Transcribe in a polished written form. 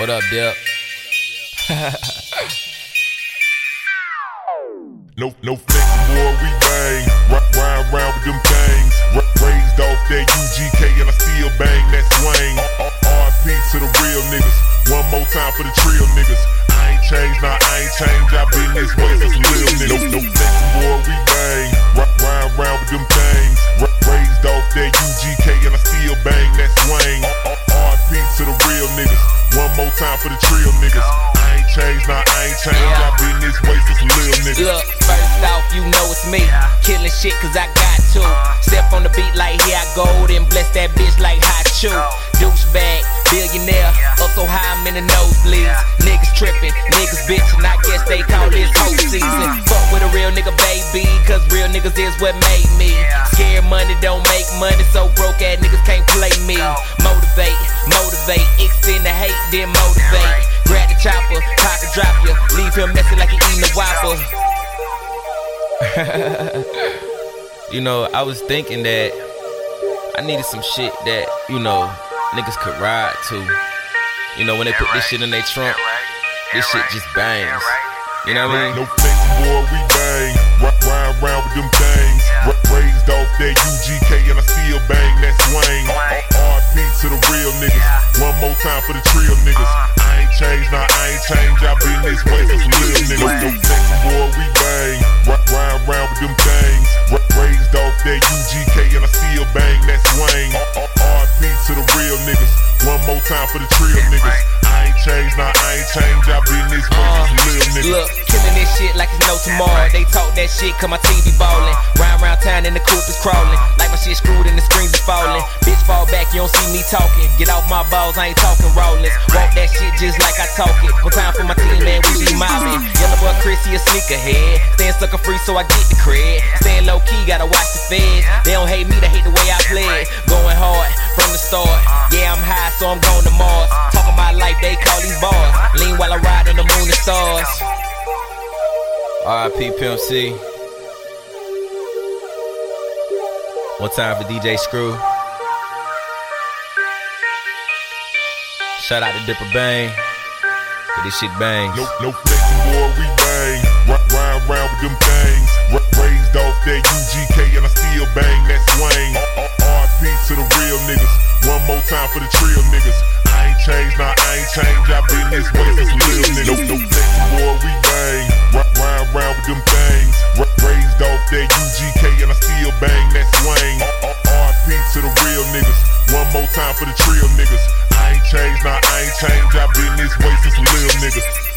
What up, Dip? No flex, boy, we bang. Ride around with them things. Raised off that UGK and I still bang that swing. RP to the real niggas. One more time for the trill niggas. I ain't changed, nah, I ain't changed. I been this way since little niggas. No flex, boy, we bang. Ride around with them things. Raised off that UGK and I still bang that swing. RP to the real niggas. One more time for the trill niggas. I ain't changed, nah, I ain't changed. I been this way since little niggas. Look, first off, you know it's me. Killing shit cause I got to. Step on the beat like here I go, then bless that bitch like hot chew. Douchebag, billionaire, up so high I'm in the nosebleeds. Niggas tripping, niggas bitching, I guess they call this whole season. Fuck with a real nigga, baby, cause real niggas is what made me. Scared money don't make money, so broke ass niggas can't play me. Motivate, extend the hate, then motivate. Grab the chopper, pocket drop ya, leave him messy like he eating a Whopper. You know, I was thinking that I needed some shit that, you know, niggas could ride to. You know, when they put this shit in their trunk, this shit just bangs. You know what I mean? No flex, boy, we bang. Ride around with them things. Raised off that UGK and I still bang that swing. RP to the real niggas. One more time for the trill niggas. I ain't changed, nah, I ain't changed. I been this way since little niggas. No flex, boy, we bang. Ride around with them things. Raised off that UGK and I still bang that swing. RP to the real niggas. One more time for the trill niggas. I ain't changed, nah, I ain't changed. I been this way since little niggas. Look, killing this shit like it's no tomorrow. They talk that shit cause my TV ballin'. Round town and the coupe is crawling. Like my shit screwed and the screens is falling. Bitch fall back, you don't see me talking. Get off my balls, I ain't talking rollers. Walk that shit just like I talk it. One time for my team, man, we be mobbing. Yellow boy Chris, he a sneakerhead. Staying sucker free so I get the cred. Staying low key, gotta watch the feds. They don't hate me, they hate the way I play. Going hard from the start. Yeah, I'm high, so I'm going to Mars. Talking my life, they call these bars. Lean while I ride on the moon and stars. R.I.P. Pimp C. One time for DJ Screw. Shout out to Dipper Bang. Cause this shit bangs. No flex, boy, we bang. Ride around with them things. Raised off that UGK and I still bang that swing. RP to the real niggas. One more time for the trill niggas. I ain't changed, nah, I ain't changed. I been this way since little niggas. No flex, boy, we bang. Ride around with them things. Raised off that UGK and I still bang that swing. RP to the real niggas. One more time for the trill niggas. I ain't changed, nah, I ain't changed. I been this way since little niggas.